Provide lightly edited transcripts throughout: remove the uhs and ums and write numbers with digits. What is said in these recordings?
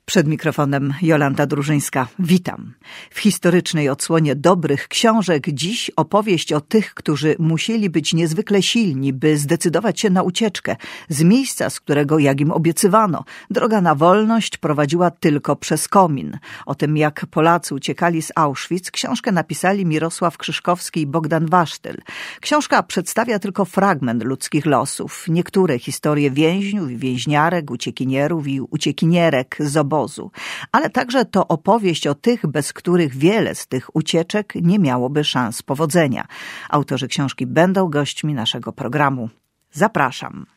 Przed mikrofonem Jolanta Drużyńska. Witam. W historycznej odsłonie dobrych książek dziś opowieść o tych, którzy musieli być niezwykle silni, by zdecydować się na ucieczkę z miejsca, z którego, jak im obiecywano, droga na wolność prowadziła tylko przez komin. O tym, jak Polacy uciekali z Auschwitz, książkę napisali Mirosław Krzyżkowski i Bogdan Wasztyl. Książka przedstawia tylko fragment ludzkich losów, niektóre historie więźniów i więźniarek, uciekinierów i uciekinierek z obozu. Ale także to opowieść o tych, bez których wiele z tych ucieczek nie miałoby szans powodzenia. Autorzy książki będą gośćmi naszego programu. Zapraszam.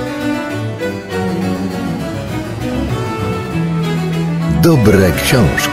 Dobre książki.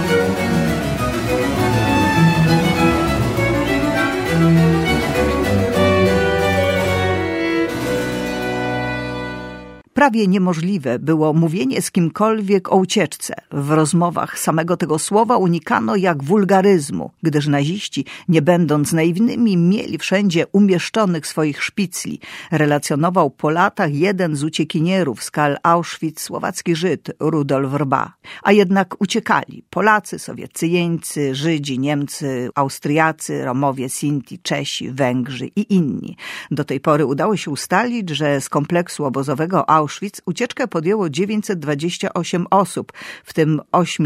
Prawie niemożliwe było mówienie z kimkolwiek o ucieczce. W rozmowach samego tego słowa unikano jak wulgaryzmu, gdyż naziści, nie będąc naiwnymi, mieli wszędzie umieszczonych swoich szpicli. Relacjonował po latach jeden z uciekinierów z kal Auschwitz, słowacki Żyd Rudolf Rba. A jednak uciekali Polacy, sowieccy jeńcy, Żydzi, Niemcy, Austriacy, Romowie, Sinti, Czesi, Węgrzy i inni. Do tej pory udało się ustalić, że z kompleksu obozowego Auschwitz ucieczkę podjęło 928 osób, w tym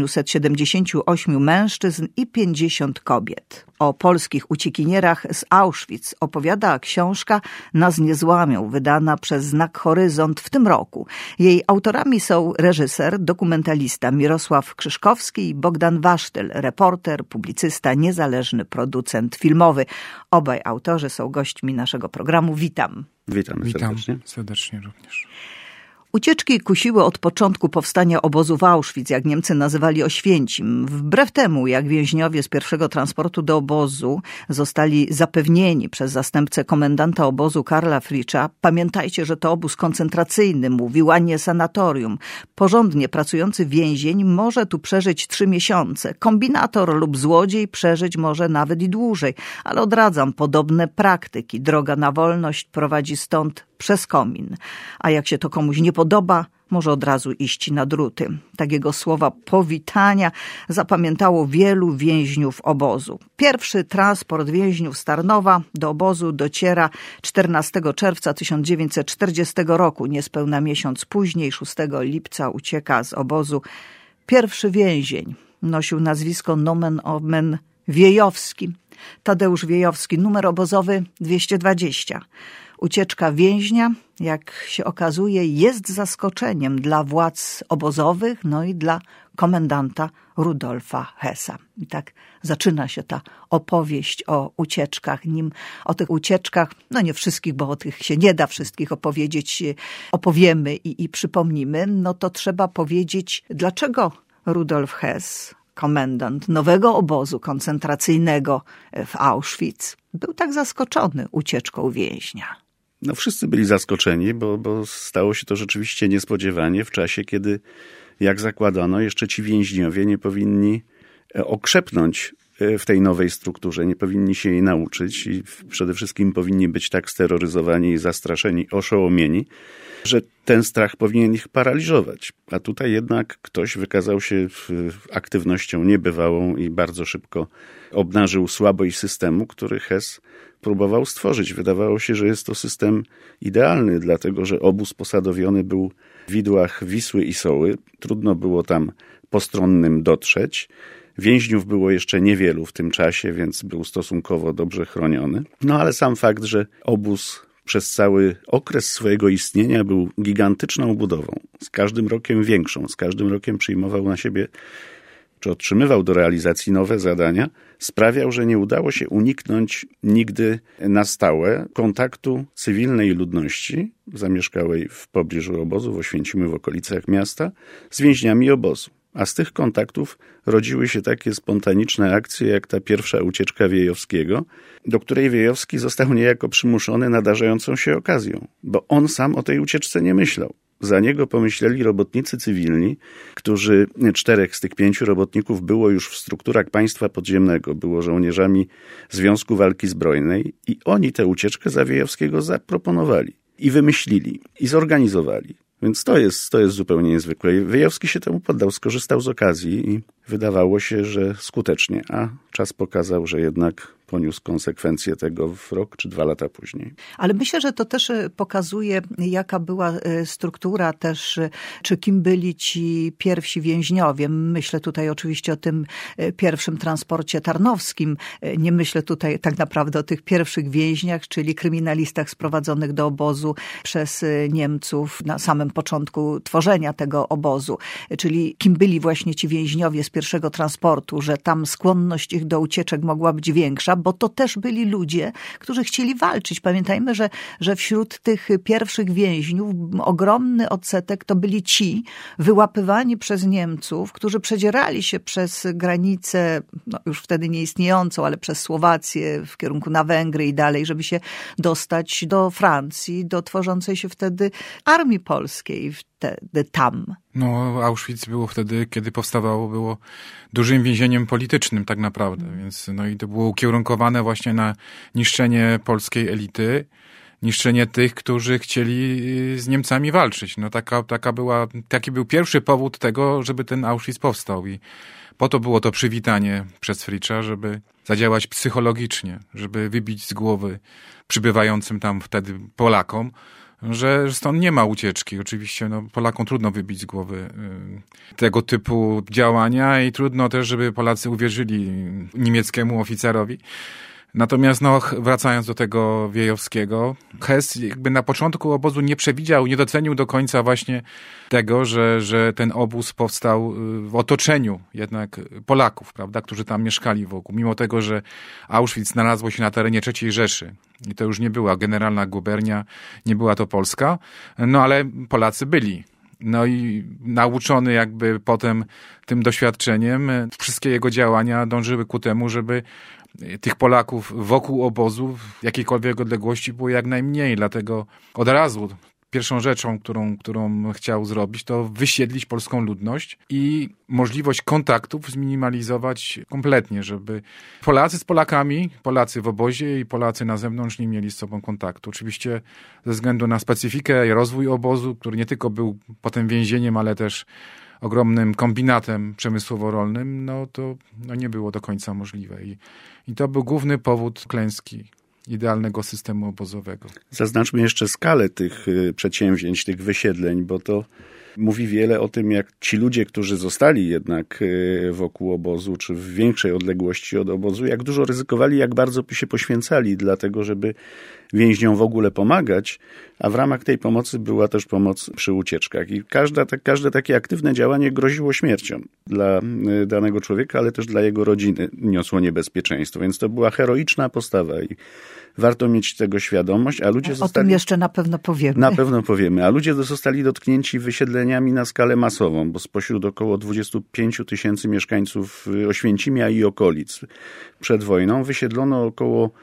878 mężczyzn i 50 kobiet. O polskich uciekinierach z Auschwitz opowiada książka Nas nie złamią, wydana przez Znak Horyzont w tym roku. Jej autorami są reżyser, dokumentalista Mirosław Krzyżkowski i Bogdan Wasztyl, reporter, publicysta, niezależny producent filmowy. Obaj autorzy są gośćmi naszego programu. Witam. Witam serdecznie. Serdecznie również. Ucieczki kusiły od początku powstania obozu w Auschwitz, jak Niemcy nazywali Oświęcim. Wbrew temu, jak więźniowie z pierwszego transportu do obozu zostali zapewnieni przez zastępcę komendanta obozu Karla Fritzscha, pamiętajcie, że to obóz koncentracyjny, mówił, a nie sanatorium. Porządnie pracujący więzień może tu przeżyć 3 miesiące. Kombinator lub złodziej przeżyć może nawet i dłużej, ale odradzam podobne praktyki. Droga na wolność prowadzi stąd przez komin. A jak się to komuś nie podoba, może od razu iść na druty. Takiego słowa powitania zapamiętało wielu więźniów obozu. Pierwszy transport więźniów z Tarnowa do obozu dociera 14 czerwca 1940 roku. Niespełna miesiąc później, 6 lipca, ucieka z obozu pierwszy więzień. Nosił nazwisko nomen omen Wiejowski. Tadeusz Wiejowski, numer obozowy 220. Ucieczka więźnia, jak się okazuje, jest zaskoczeniem dla władz obozowych, no i dla komendanta Rudolfa Hessa. I tak zaczyna się ta opowieść o ucieczkach. Nim o tych ucieczkach, no nie wszystkich, bo o tych się nie da wszystkich opowiedzieć, opowiemy i przypomnimy, no to trzeba powiedzieć, dlaczego Rudolf Hess, komendant nowego obozu koncentracyjnego w Auschwitz, był tak zaskoczony ucieczką więźnia. No wszyscy byli zaskoczeni, bo stało się to rzeczywiście niespodziewanie w czasie, kiedy, jak zakładano, jeszcze ci więźniowie nie powinni okrzepnąć w tej nowej strukturze, nie powinni się jej nauczyć i przede wszystkim powinni być tak steroryzowani, zastraszeni, oszołomieni, że ten strach powinien ich paraliżować. A tutaj jednak ktoś wykazał się aktywnością niebywałą i bardzo szybko obnażył słabość systemu, który Hess próbował stworzyć. Wydawało się, że jest to system idealny, dlatego że obóz posadowiony był w widłach Wisły i Soły. Trudno było tam postronnym dotrzeć. Więźniów było jeszcze niewielu w tym czasie, więc był stosunkowo dobrze chroniony. No ale sam fakt, że obóz przez cały okres swojego istnienia był gigantyczną budową, z każdym rokiem większą, z każdym rokiem przyjmował na siebie, czy otrzymywał do realizacji nowe zadania, sprawiał, że nie udało się uniknąć nigdy na stałe kontaktu cywilnej ludności zamieszkałej w pobliżu obozu, w Oświęcimiu, w okolicach miasta, z więźniami obozu. A z tych kontaktów rodziły się takie spontaniczne akcje, jak ta pierwsza ucieczka Wiejowskiego, do której Wiejowski został niejako przymuszony nadarzającą się okazją, bo on sam o tej ucieczce nie myślał. Za niego pomyśleli robotnicy cywilni, którzy 4 z tych 5 robotników było już w strukturach państwa podziemnego, było żołnierzami Związku Walki Zbrojnej i oni tę ucieczkę za Wiejowskiego zaproponowali i wymyślili i zorganizowali. Więc to jest zupełnie niezwykłe. Wyjawski się temu poddał, skorzystał z okazji i wydawało się, że skutecznie, a czas pokazał, że jednak poniósł konsekwencje tego w rok czy 2 lata później. Ale myślę, że to też pokazuje, jaka była struktura też, czy kim byli ci pierwsi więźniowie. Myślę tutaj oczywiście o tym pierwszym transporcie tarnowskim. Nie myślę tutaj tak naprawdę o tych pierwszych więźniach, czyli kryminalistach sprowadzonych do obozu przez Niemców na samym początku tworzenia tego obozu. Czyli kim byli właśnie ci więźniowie z pierwszego transportu, że tam skłonność ich do ucieczek mogła być większa, bo to też byli ludzie, którzy chcieli walczyć. Pamiętajmy, że wśród tych pierwszych więźniów ogromny odsetek to byli ci wyłapywani przez Niemców, którzy przedzierali się przez granicę, już wtedy nieistniejącą, ale przez Słowację w kierunku na Węgry i dalej, żeby się dostać do Francji, do tworzącej się wtedy Armii Polskiej wtedy tam. Auschwitz było wtedy, kiedy powstawało, było dużym więzieniem politycznym tak naprawdę, więc i to było ukierunkowane właśnie na niszczenie polskiej elity, niszczenie tych, którzy chcieli z Niemcami walczyć. Taki był pierwszy powód tego, żeby ten Auschwitz powstał i po to było to przywitanie przez Fritzscha, żeby zadziałać psychologicznie, żeby wybić z głowy przybywającym tam wtedy Polakom, że stąd nie ma ucieczki. Oczywiście Polakom trudno wybić z głowy tego typu działania i trudno też, żeby Polacy uwierzyli niemieckiemu oficerowi. Natomiast wracając do tego Wiejowskiego, Hess jakby na początku obozu nie przewidział, nie docenił do końca właśnie tego, że ten obóz powstał w otoczeniu jednak Polaków, prawda, którzy tam mieszkali wokół. Mimo tego, że Auschwitz znalazło się na terenie III Rzeszy i to już nie była generalna gubernia, nie była to Polska, ale Polacy byli. I nauczony jakby potem tym doświadczeniem, wszystkie jego działania dążyły ku temu, żeby tych Polaków wokół obozu w jakiejkolwiek odległości było jak najmniej. Dlatego od razu pierwszą rzeczą, którą chciał zrobić, to wysiedlić polską ludność i możliwość kontaktów zminimalizować kompletnie, żeby Polacy z Polakami, Polacy w obozie i Polacy na zewnątrz nie mieli z sobą kontaktu. Oczywiście ze względu na specyfikę i rozwój obozu, który nie tylko był potem więzieniem, ale też ogromnym kombinatem przemysłowo-rolnym, to nie było do końca możliwe. I to był główny powód klęski idealnego systemu obozowego. Zaznaczmy jeszcze skalę tych przedsięwzięć, tych wysiedleń, bo to mówi wiele o tym, jak ci ludzie, którzy zostali jednak wokół obozu, czy w większej odległości od obozu, jak dużo ryzykowali, jak bardzo się poświęcali dlatego, żeby więźniom w ogóle pomagać, a w ramach tej pomocy była też pomoc przy ucieczkach. I każde takie aktywne działanie groziło śmiercią dla danego człowieka, ale też dla jego rodziny niosło niebezpieczeństwo. Więc to była heroiczna postawa i warto mieć tego świadomość, a ludzie zostali... O tym jeszcze na pewno powiemy. Na pewno powiemy, a ludzie zostali dotknięci wysiedleniami na skalę masową, bo spośród około 25 000 mieszkańców Oświęcimia i okolic przed wojną wysiedlono około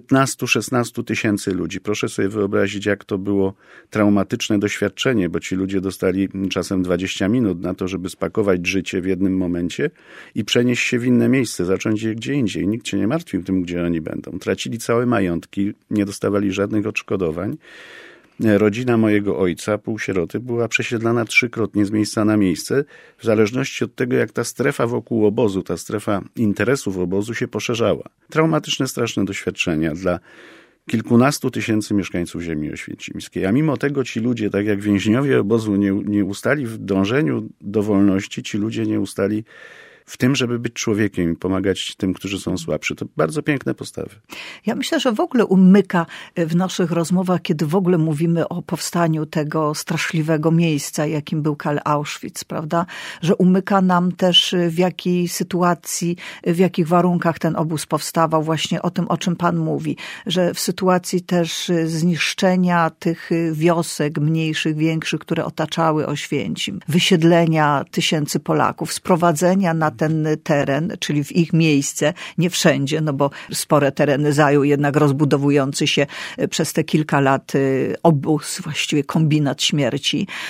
15-16 tysięcy ludzi. Proszę sobie wyobrazić, jak to było traumatyczne doświadczenie, bo ci ludzie dostali czasem 20 minut na to, żeby spakować życie w jednym momencie i przenieść się w inne miejsce, zacząć je gdzie indziej. Nikt się nie martwił tym, gdzie oni będą. Tracili całe majątki, nie dostawali żadnych odszkodowań. Rodzina mojego ojca, półsieroty, była przesiedlana 3-krotnie z miejsca na miejsce, w zależności od tego, jak ta strefa wokół obozu, ta strefa interesów obozu się poszerzała. Traumatyczne, straszne doświadczenia dla kilkunastu tysięcy mieszkańców ziemi oświęcimskiej. A mimo tego ci ludzie, tak jak więźniowie obozu, nie ustali w dążeniu do wolności, ci ludzie nie ustali w tym, żeby być człowiekiem i pomagać tym, którzy są słabszy. To bardzo piękne postawy. Ja myślę, że w ogóle umyka w naszych rozmowach, kiedy w ogóle mówimy o powstaniu tego straszliwego miejsca, jakim był Karl Auschwitz, prawda? Że umyka nam też w jakiej sytuacji, w jakich warunkach ten obóz powstawał, właśnie o tym, o czym pan mówi. Że w sytuacji też zniszczenia tych wiosek mniejszych, większych, które otaczały Oświęcim, wysiedlenia tysięcy Polaków, sprowadzenia na ten teren, czyli w ich miejsce, nie wszędzie, bo spore tereny zajął jednak rozbudowujący się przez te kilka lat obóz, właściwie kombinat śmierci i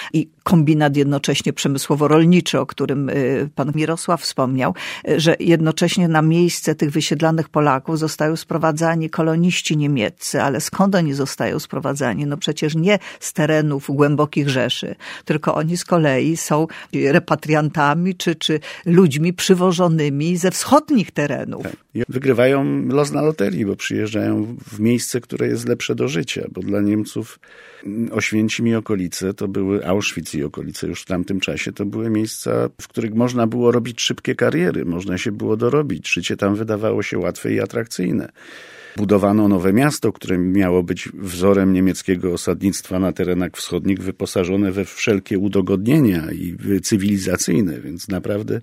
kombinat jednocześnie przemysłowo-rolniczy, o którym pan Mirosław wspomniał, że jednocześnie na miejsce tych wysiedlanych Polaków zostają sprowadzani koloniści niemieccy, ale skąd oni zostają sprowadzani? No przecież nie z terenów głębokich Rzeszy, tylko oni z kolei są repatriantami czy ludźmi przywożonymi ze wschodnich terenów. Tak. I wygrywają los na loterii, bo przyjeżdżają w miejsce, które jest lepsze do życia, bo dla Niemców Oświęcim i okolice to były, Auschwitz i okolice już w tamtym czasie, to były miejsca, w których można było robić szybkie kariery, można się było dorobić, życie tam wydawało się łatwe i atrakcyjne. Budowano nowe miasto, które miało być wzorem niemieckiego osadnictwa na terenach wschodnich, wyposażone we wszelkie udogodnienia i cywilizacyjne, więc naprawdę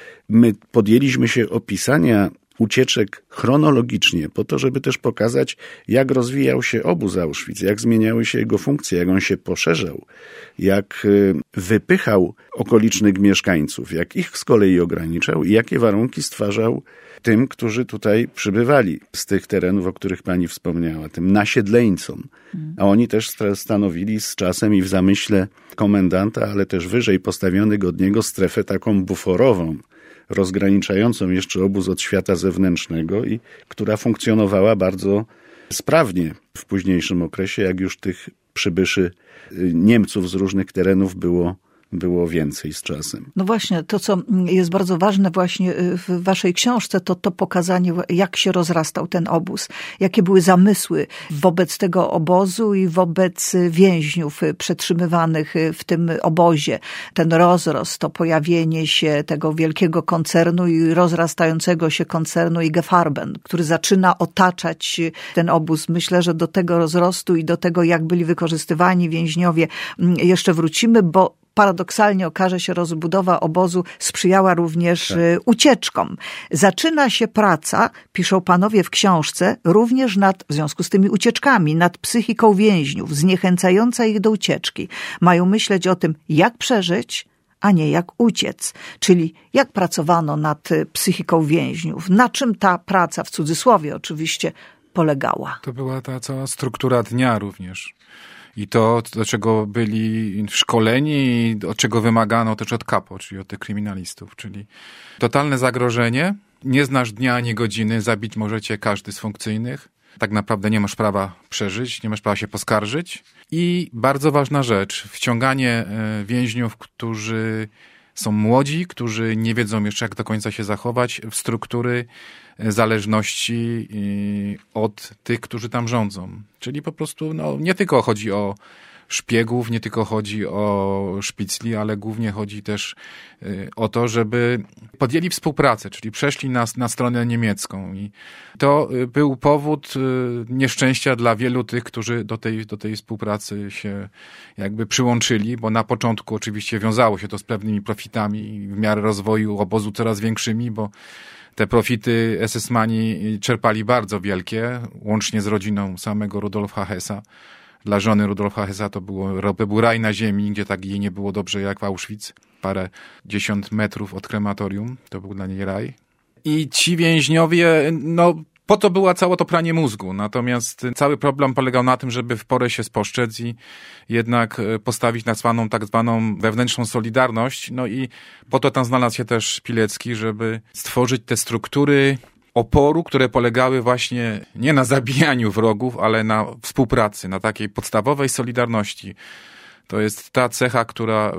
my podjęliśmy się opisania ucieczek chronologicznie, po to, żeby też pokazać, jak rozwijał się obóz Auschwitz, jak zmieniały się jego funkcje, jak on się poszerzał, jak wypychał okolicznych mieszkańców, jak ich z kolei ograniczał i jakie warunki stwarzał tym, którzy tutaj przybywali z tych terenów, o których pani wspomniała, tym nasiedleńcom. A oni też stanowili z czasem i w zamyśle komendanta, ale też wyżej postawionych od niego strefę taką buforową, rozgraniczającą jeszcze obóz od świata zewnętrznego i która funkcjonowała bardzo sprawnie w późniejszym okresie, jak już tych przybyszy Niemców z różnych terenów było więcej z czasem. No właśnie, to co jest bardzo ważne właśnie w waszej książce, to pokazanie, jak się rozrastał ten obóz, jakie były zamysły wobec tego obozu i wobec więźniów przetrzymywanych w tym obozie. Ten rozrost, to pojawienie się tego wielkiego koncernu i rozrastającego się koncernu IG Farben, który zaczyna otaczać ten obóz. Myślę, że do tego rozrostu i do tego, jak byli wykorzystywani więźniowie, jeszcze wrócimy, bo paradoksalnie okaże się, rozbudowa obozu sprzyjała również ucieczkom. Zaczyna się praca, piszą panowie w książce, również w związku z tymi ucieczkami, nad psychiką więźniów, zniechęcająca ich do ucieczki. Mają myśleć o tym, jak przeżyć, a nie jak uciec. Czyli jak pracowano nad psychiką więźniów. Na czym ta praca, w cudzysłowie oczywiście, polegała? To była ta cała struktura dnia również. I to, do czego byli szkoleni i od czego wymagano też od kapo, czyli od tych kryminalistów. Czyli totalne zagrożenie. Nie znasz dnia ani godziny, zabić możecie każdy z funkcyjnych. Tak naprawdę nie masz prawa przeżyć, nie masz prawa się poskarżyć. I bardzo ważna rzecz, wciąganie więźniów, którzy są młodzi, którzy nie wiedzą jeszcze, jak do końca się zachować, w struktury zależności od tych, którzy tam rządzą. Czyli po prostu nie tylko chodzi o szpiegów, nie tylko chodzi o szpicli, ale głównie chodzi też o to, żeby podjęli współpracę, czyli przeszli na stronę niemiecką. I to był powód nieszczęścia dla wielu tych, którzy do tej współpracy się jakby przyłączyli, bo na początku oczywiście wiązało się to z pewnymi profitami i w miarę rozwoju obozu coraz większymi, bo te profity SS-mani czerpali bardzo wielkie, łącznie z rodziną samego Rudolfa Hessa. Dla żony Rudolfa Hessa to był raj na ziemi, gdzie tak jej nie było dobrze jak w Auschwitz. Parę dziesiąt metrów od krematorium, to był dla niej raj. I ci więźniowie, po to było całe to pranie mózgu. Natomiast cały problem polegał na tym, żeby w porę się spostrzec i jednak postawić na tak zwaną wewnętrzną solidarność. No i po to tam znalazł się też Pilecki, żeby stworzyć te struktury oporu, które polegały właśnie nie na zabijaniu wrogów, ale na współpracy, na takiej podstawowej solidarności. To jest ta cecha, która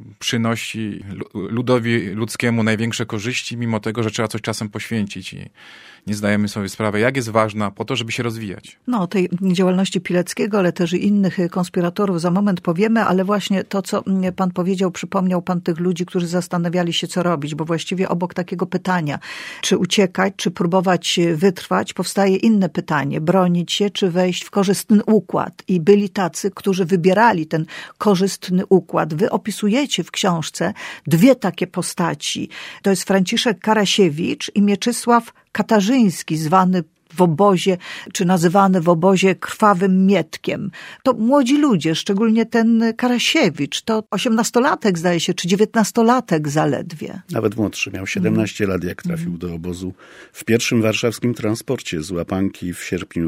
przynosi ludowi ludzkiemu największe korzyści, mimo tego, że trzeba coś czasem poświęcić i nie zdajemy sobie sprawy, jak jest ważna po to, żeby się rozwijać. O tej działalności Pileckiego, ale też i innych konspiratorów za moment powiemy, ale właśnie to, co pan powiedział, przypomniał pan tych ludzi, którzy zastanawiali się, co robić, bo właściwie obok takiego pytania, czy uciekać, czy próbować wytrwać, powstaje inne pytanie, bronić się, czy wejść w korzystny układ. I byli tacy, którzy wybierali ten korzystny układ. Wy opisujecie w książce dwie takie postaci. To jest Franciszek Karasiewicz i Mieczysław Katarzyński, zwany w obozie, czy nazywany w obozie Krwawym Mietkiem. To młodzi ludzie, szczególnie ten Karasiewicz, to 18-latek zdaje się, czy 19-latek zaledwie. Nawet młodszy, miał 17 lat, jak trafił do obozu w pierwszym warszawskim transporcie z łapanki w sierpniu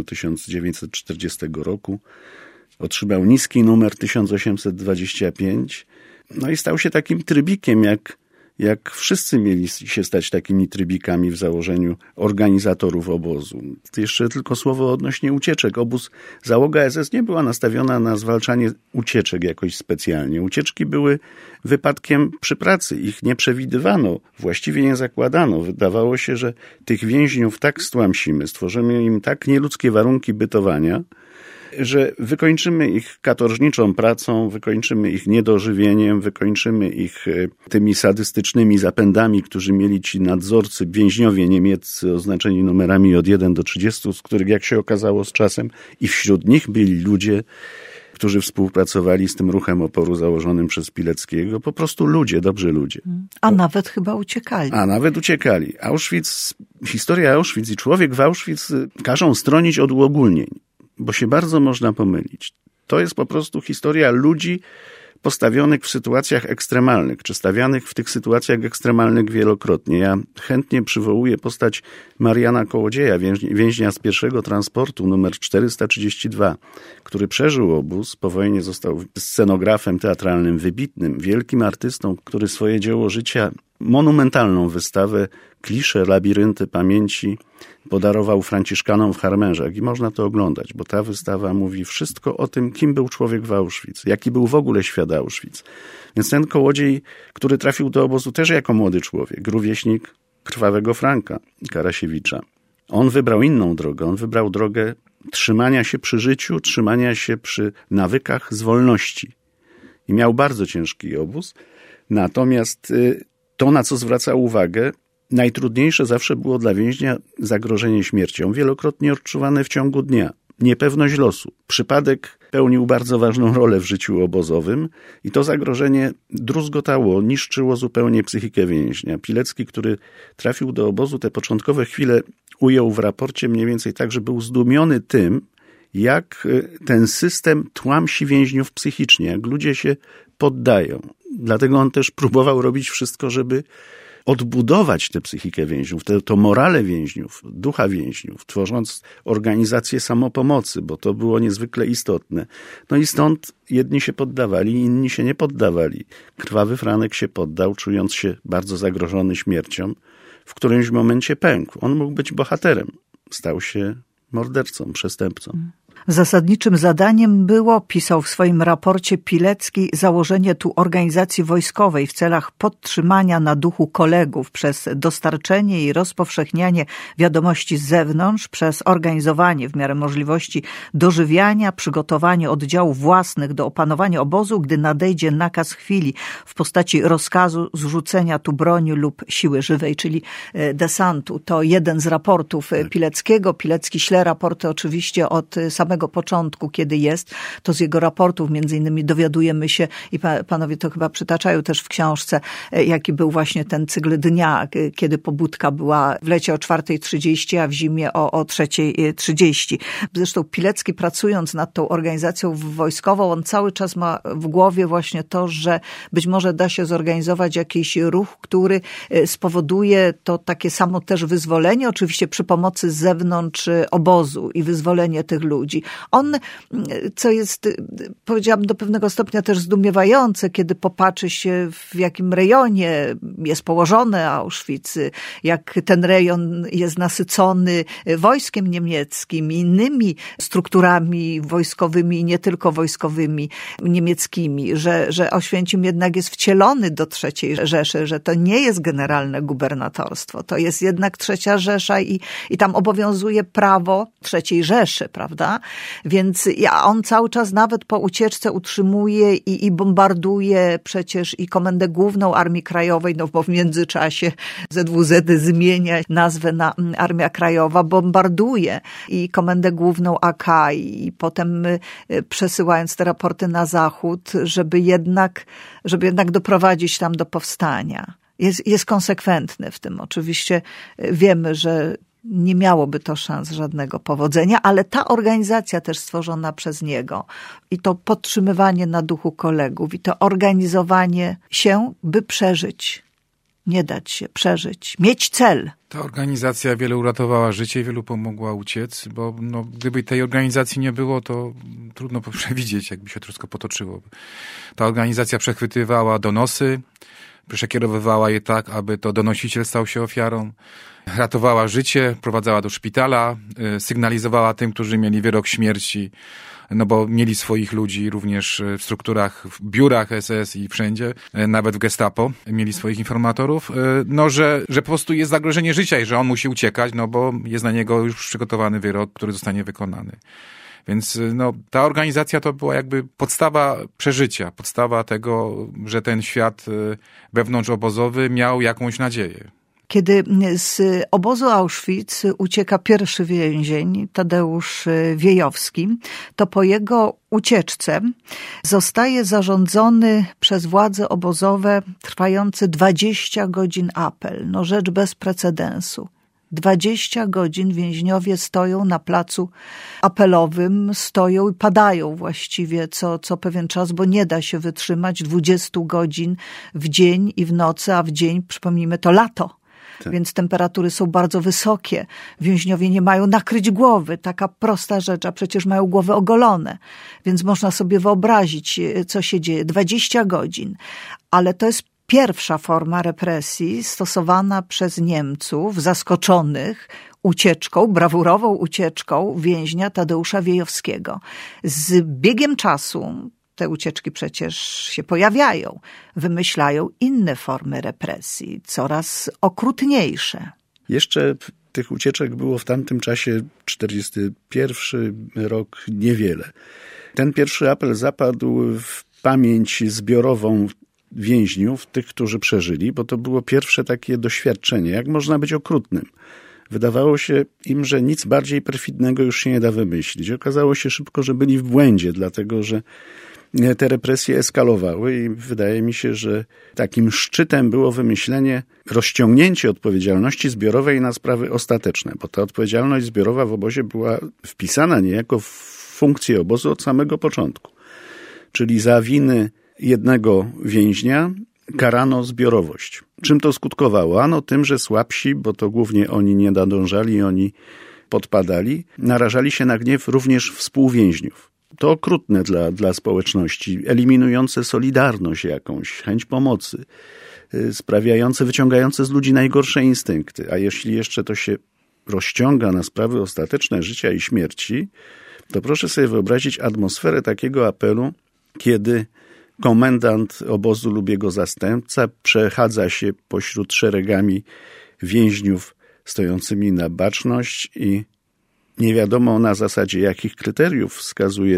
1940 roku. Otrzymał niski numer 1825 No i stał się takim trybikiem, jak wszyscy mieli się stać takimi trybikami w założeniu organizatorów obozu. Jeszcze tylko słowo odnośnie ucieczek. Załoga SS nie była nastawiona na zwalczanie ucieczek jakoś specjalnie. Ucieczki były wypadkiem przy pracy. Ich nie przewidywano, właściwie nie zakładano. Wydawało się, że tych więźniów tak stłamsimy, stworzymy im tak nieludzkie warunki bytowania, że wykończymy ich katorżniczą pracą, wykończymy ich niedożywieniem, wykończymy ich tymi sadystycznymi zapędami, którzy mieli ci nadzorcy, więźniowie niemieccy oznaczeni numerami od 1 do 30, z których, jak się okazało z czasem, i wśród nich byli ludzie, którzy współpracowali z tym ruchem oporu założonym przez Pileckiego. Po prostu ludzie, dobrzy ludzie. A nawet chyba uciekali. Historia Auschwitz i człowiek w Auschwitz każą stronić od uogólnień, bo się bardzo można pomylić. To jest po prostu historia ludzi postawionych w sytuacjach ekstremalnych, czy stawianych w tych sytuacjach ekstremalnych wielokrotnie. Ja chętnie przywołuję postać Mariana Kołodzieja, więźnia z pierwszego transportu numer 432, który przeżył obóz. Po wojnie został scenografem teatralnym wybitnym, wielkim artystą, który swoje dzieło życia, monumentalną wystawę Klisze, labirynty pamięci podarował Franciszkanom w Harmerzach i można to oglądać, bo ta wystawa mówi wszystko o tym, kim był człowiek w Auschwitz, jaki był w ogóle świat Auschwitz. Więc ten Kołodziej, który trafił do obozu też jako młody człowiek, rówieśnik Krwawego Franka Karasiewicza, on wybrał inną drogę, on wybrał drogę trzymania się przy życiu, trzymania się przy nawykach z wolności. I miał bardzo ciężki obóz, natomiast to, na co zwracał uwagę, najtrudniejsze zawsze było dla więźnia zagrożenie śmiercią, wielokrotnie odczuwane w ciągu dnia. Niepewność losu. Przypadek pełnił bardzo ważną rolę w życiu obozowym i to zagrożenie druzgotało, niszczyło zupełnie psychikę więźnia. Pilecki, który trafił do obozu, te początkowe chwile ujął w raporcie mniej więcej tak, że był zdumiony tym, jak ten system tłamsi więźniów psychicznie, jak ludzie się poddają. Dlatego on też próbował robić wszystko, żeby odbudować tę psychikę więźniów, to morale więźniów, ducha więźniów, tworząc organizację samopomocy, bo to było niezwykle istotne. No i stąd jedni się poddawali, inni się nie poddawali. Krwawy Franek się poddał, czując się bardzo zagrożony śmiercią. W którymś momencie pękł. On mógł być bohaterem. Stał się mordercą, przestępcą. Zasadniczym zadaniem było, pisał w swoim raporcie Pilecki, założenie tu organizacji wojskowej w celach podtrzymania na duchu kolegów przez dostarczenie i rozpowszechnianie wiadomości z zewnątrz, przez organizowanie w miarę możliwości dożywiania, przygotowanie oddziałów własnych do opanowania obozu, gdy nadejdzie nakaz chwili w postaci rozkazu zrzucenia tu broni lub siły żywej, czyli desantu. To jeden z raportów Pileckiego. Pilecki śle raporty oczywiście od samego początku, kiedy jest, to z jego raportów między innymi dowiadujemy się i panowie to chyba przytaczają też w książce, jaki był właśnie ten cykl dnia, kiedy pobudka była w lecie o 4:30, a w zimie o 3:30. Zresztą Pilecki, pracując nad tą organizacją wojskową, on cały czas ma w głowie właśnie to, że być może da się zorganizować jakiś ruch, który spowoduje to takie samo też wyzwolenie, oczywiście przy pomocy z zewnątrz obozu i wyzwolenie tych ludzi. On, co jest, powiedziałam, do pewnego stopnia też zdumiewające, kiedy popatrzy się, w jakim rejonie jest położony Auschwitz, jak ten rejon jest nasycony wojskiem niemieckim, innymi strukturami wojskowymi, nie tylko wojskowymi niemieckimi, że Oświęcim jednak jest wcielony do III Rzeszy, że to nie jest generalne gubernatorstwo, to jest jednak III Rzesza i tam obowiązuje prawo III Rzeszy, prawda? Więc on cały czas nawet po ucieczce utrzymuje i bombarduje przecież i Komendę Główną Armii Krajowej, no bo w międzyczasie ZWZ zmienia nazwę na Armia Krajowa, bombarduje i Komendę Główną AK i potem przesyłając te raporty na zachód, żeby jednak doprowadzić tam do powstania. Jest konsekwentny w tym. Oczywiście wiemy, że nie miałoby to szans żadnego powodzenia, ale ta organizacja też stworzona przez niego i to podtrzymywanie na duchu kolegów i to organizowanie się, by przeżyć. nie dać się przeżyć, mieć cel. Ta organizacja wielu uratowała życie i wielu pomogła uciec, bo gdyby tej organizacji nie było, to trudno przewidzieć, jakby się to wszystko potoczyło. Ta organizacja przechwytywała donosy, przekierowywała je tak, aby to donosiciel stał się ofiarą, ratowała życie, prowadzała do szpitala, sygnalizowała tym, którzy mieli wyrok śmierci, bo mieli swoich ludzi również w strukturach, w biurach SS i wszędzie, nawet w Gestapo mieli swoich informatorów, że po prostu jest zagrożenie życia i że on musi uciekać, bo jest na niego już przygotowany wyrok, który zostanie wykonany. Więc ta organizacja to była jakby podstawa przeżycia, podstawa tego, że ten świat wewnątrzobozowy miał jakąś nadzieję. Kiedy z obozu Auschwitz ucieka pierwszy więzień, Tadeusz Wiejowski, to po jego ucieczce zostaje zarządzony przez władze obozowe trwający 20 godzin apel. Rzecz bez precedensu. 20 godzin więźniowie stoją na placu apelowym, stoją i padają właściwie co pewien czas, bo nie da się wytrzymać 20 godzin w dzień i w nocy, a w dzień, przypomnijmy, to lato. Tak. Więc temperatury są bardzo wysokie. Więźniowie nie mają nakryć głowy. Taka prosta rzecz, a przecież mają głowy ogolone. Więc można sobie wyobrazić, co się dzieje. 20 godzin. Ale to jest pierwsza forma represji stosowana przez Niemców zaskoczonych ucieczką, brawurową ucieczką więźnia Tadeusza Wiejowskiego. Z biegiem czasu te ucieczki przecież się pojawiają, wymyślają inne formy represji, coraz okrutniejsze. Jeszcze tych ucieczek było w tamtym czasie, 41 rok, niewiele. Ten pierwszy apel zapadł w pamięć zbiorową więźniów, tych, którzy przeżyli, bo to było pierwsze takie doświadczenie, jak można być okrutnym. Wydawało się im, że nic bardziej perfidnego już się nie da wymyślić. Okazało się szybko, że byli w błędzie, dlatego że te represje eskalowały i wydaje mi się, że takim szczytem było wymyślenie, rozciągnięcie odpowiedzialności zbiorowej na sprawy ostateczne, bo ta odpowiedzialność zbiorowa w obozie była wpisana niejako w funkcję obozu od samego początku. Czyli za winy jednego więźnia karano zbiorowość. Czym to skutkowało? Ano tym, że słabsi, bo to głównie oni nie nadążali, oni podpadali, narażali się na gniew również współwięźniów. To okrutne dla społeczności, eliminujące solidarność jakąś, chęć pomocy, wyciągające z ludzi najgorsze instynkty. A jeśli jeszcze to się rozciąga na sprawy ostateczne życia i śmierci, to proszę sobie wyobrazić atmosferę takiego apelu, kiedy komendant obozu lub jego zastępca przechadza się pośród szeregami więźniów stojącymi na baczność i nie wiadomo na zasadzie jakich kryteriów wskazuje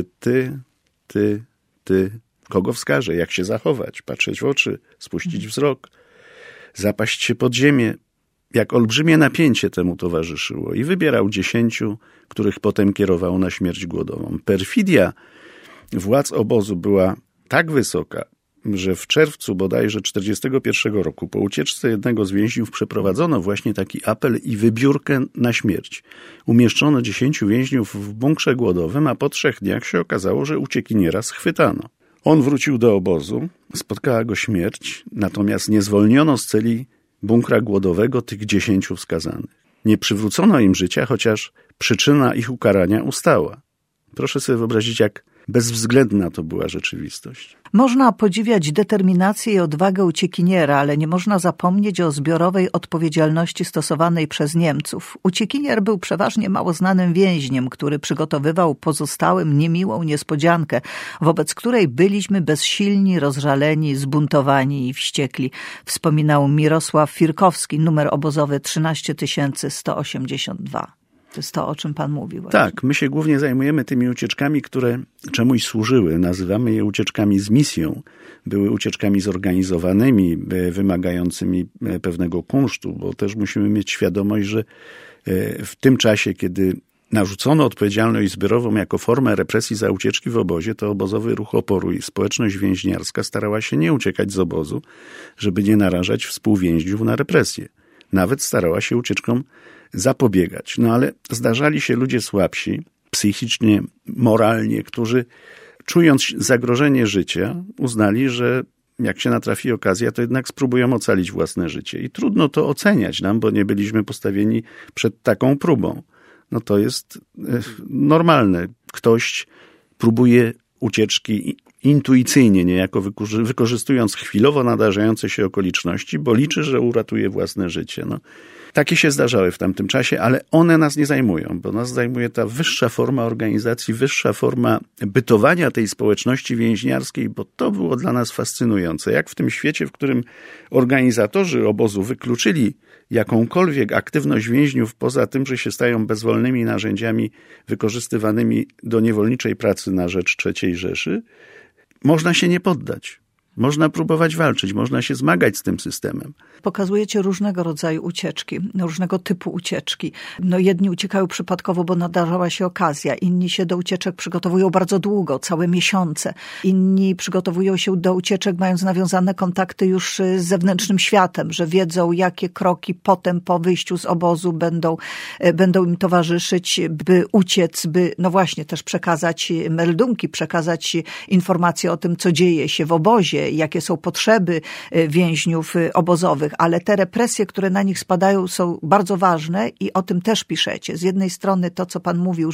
ty, kogo wskaże, jak się zachować, patrzeć w oczy, spuścić wzrok, zapaść się pod ziemię. Jak olbrzymie napięcie temu towarzyszyło i wybierał 10, których potem kierował na śmierć głodową. Perfidia władz obozu była tak wysoka, że w czerwcu bodajże 1941 roku po ucieczce jednego z więźniów przeprowadzono właśnie taki apel i wybiórkę na śmierć. Umieszczono 10 więźniów w bunkrze głodowym, a po 3 dniach się okazało, że uciekiniera schwytano. On wrócił do obozu, spotkała go śmierć, natomiast nie zwolniono z celi bunkra głodowego tych 10 wskazanych. Nie przywrócono im życia, chociaż przyczyna ich ukarania ustała. Proszę sobie wyobrazić, jak bezwzględna to była rzeczywistość. Można podziwiać determinację i odwagę uciekiniera, ale nie można zapomnieć o zbiorowej odpowiedzialności stosowanej przez Niemców. Uciekinier był przeważnie mało znanym więźniem, który przygotowywał pozostałym niemiłą niespodziankę, wobec której byliśmy bezsilni, rozżaleni, zbuntowani i wściekli. Wspominał Mirosław Firkowski, numer obozowy 13182. To jest to, o czym pan mówił. Właśnie. Tak, my się głównie zajmujemy tymi ucieczkami, które czemuś służyły. Nazywamy je ucieczkami z misją. Były ucieczkami zorganizowanymi, wymagającymi pewnego kunsztu, bo też musimy mieć świadomość, że w tym czasie, kiedy narzucono odpowiedzialność zbiorową jako formę represji za ucieczki w obozie, to obozowy ruch oporu i społeczność więźniarska starała się nie uciekać z obozu, żeby nie narażać współwięźniów na represję. Nawet starała się ucieczkom zapobiegać. No ale zdarzali się ludzie słabsi, psychicznie, moralnie, którzy czując zagrożenie życia, uznali, że jak się natrafi okazja, to jednak spróbują ocalić własne życie. I trudno to oceniać nam, bo nie byliśmy postawieni przed taką próbą. No to jest normalne. Ktoś próbuje ucieczki intuicyjnie, niejako wykorzystując chwilowo nadarzające się okoliczności, bo liczy, że uratuje własne życie. No, takie się zdarzały w tamtym czasie, ale one nas nie zajmują, bo nas zajmuje ta wyższa forma organizacji, wyższa forma bytowania tej społeczności więźniarskiej, bo to było dla nas fascynujące. Jak w tym świecie, w którym organizatorzy obozu wykluczyli jakąkolwiek aktywność więźniów poza tym, że się stają bezwolnymi narzędziami wykorzystywanymi do niewolniczej pracy na rzecz III Rzeszy, można się nie poddać. Można próbować walczyć, można się zmagać z tym systemem. Pokazujecie różnego rodzaju ucieczki, różnego typu ucieczki. No jedni uciekają przypadkowo, bo nadarzała się okazja. Inni się do ucieczek przygotowują bardzo długo, całe miesiące. Inni przygotowują się do ucieczek, mając nawiązane kontakty już z zewnętrznym światem, że wiedzą, jakie kroki potem po wyjściu z obozu będą im towarzyszyć, by uciec, by no właśnie też przekazać meldunki, przekazać informacje o tym, co dzieje się w obozie, jakie są potrzeby więźniów obozowych, ale te represje, które na nich spadają, są bardzo ważne i o tym też piszecie. Z jednej strony to, co pan mówił,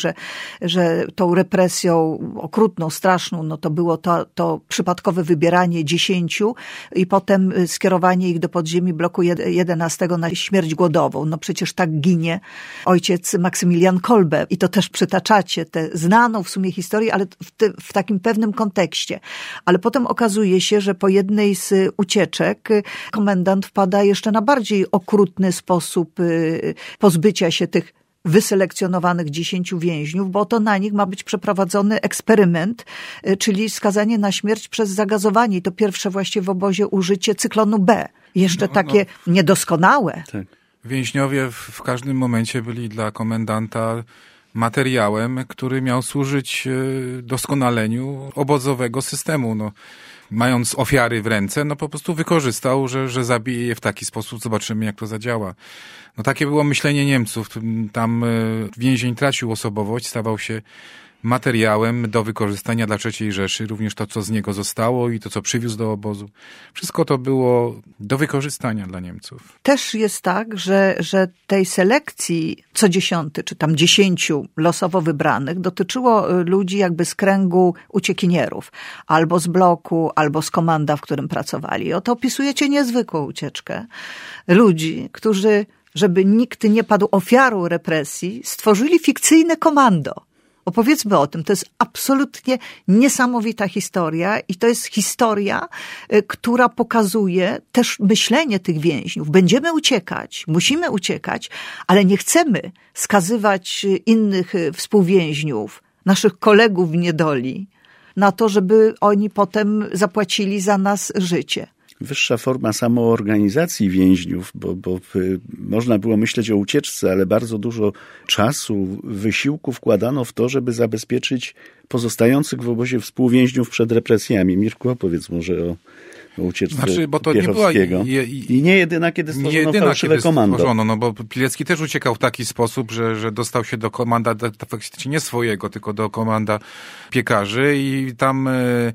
że tą represją okrutną, straszną, no to było to przypadkowe wybieranie 10 i potem skierowanie ich do podziemi bloku 11 na śmierć głodową. No przecież tak ginie ojciec Maksymilian Kolbe i to też przytaczacie, tę znaną w sumie historię, ale w takim pewnym kontekście. Ale potem okazuje się, że po jednej z ucieczek komendant wpada jeszcze na bardziej okrutny sposób pozbycia się tych wyselekcjonowanych 10 więźniów, bo to na nich ma być przeprowadzony eksperyment, czyli skazanie na śmierć przez zagazowanie. I to pierwsze właściwie w obozie użycie cyklonu B. Jeszcze takie niedoskonałe. Tak. Więźniowie w każdym momencie byli dla komendanta materiałem, który miał służyć doskonaleniu obozowego systemu. No, mając ofiary w ręce, no po prostu wykorzystał, że zabije je w taki sposób, zobaczymy jak to zadziała. No takie było myślenie Niemców. Tam więzień tracił osobowość, stawał się materiałem do wykorzystania dla III Rzeszy, również to, co z niego zostało i to, co przywiózł do obozu. Wszystko to było do wykorzystania dla Niemców. Też jest tak, że tej selekcji co 10, czy tam 10 losowo wybranych dotyczyło ludzi jakby z kręgu uciekinierów, albo z bloku, albo z komanda, w którym pracowali. Oto opisujecie niezwykłą ucieczkę ludzi, którzy, żeby nikt nie padł ofiarą represji, stworzyli fikcyjne komando. Opowiedzmy o tym. To jest absolutnie niesamowita historia i to jest historia, która pokazuje też myślenie tych więźniów. Będziemy uciekać, musimy uciekać, ale nie chcemy skazywać innych współwięźniów, naszych kolegów w niedoli, na to, żeby oni potem zapłacili za nas życie. Wyższa forma samoorganizacji więźniów, bo można było myśleć o ucieczce, ale bardzo dużo czasu, wysiłku wkładano w to, żeby zabezpieczyć pozostających w obozie współwięźniów przed represjami. Mirku, opowiedz może o ucieczce bo to Piechowskiego. Nie była I nie jedyna, kiedy stworzono fałszywe komando. No bo Pilecki też uciekał w taki sposób, że dostał się do komanda faktycznie nie swojego, tylko do komanda piekarzy i tam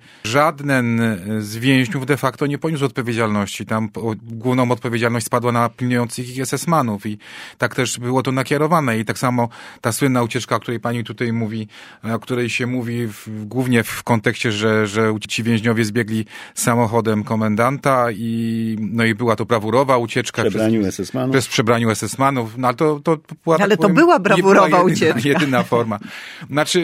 żaden z więźniów de facto nie poniósł odpowiedzialności. Tam główną odpowiedzialność spadła na pilnujących ich SS-manów i tak też było to nakierowane. I tak samo ta słynna ucieczka, o której pani tutaj mówi, o której się mówi głównie w kontekście, że ci więźniowie zbiegli samochodem komendanta i była to brawurowa ucieczka przez przebraniu SS-manów. No, ale to była, ale to była brawurowa ucieczka. Jedyna forma. Znaczy,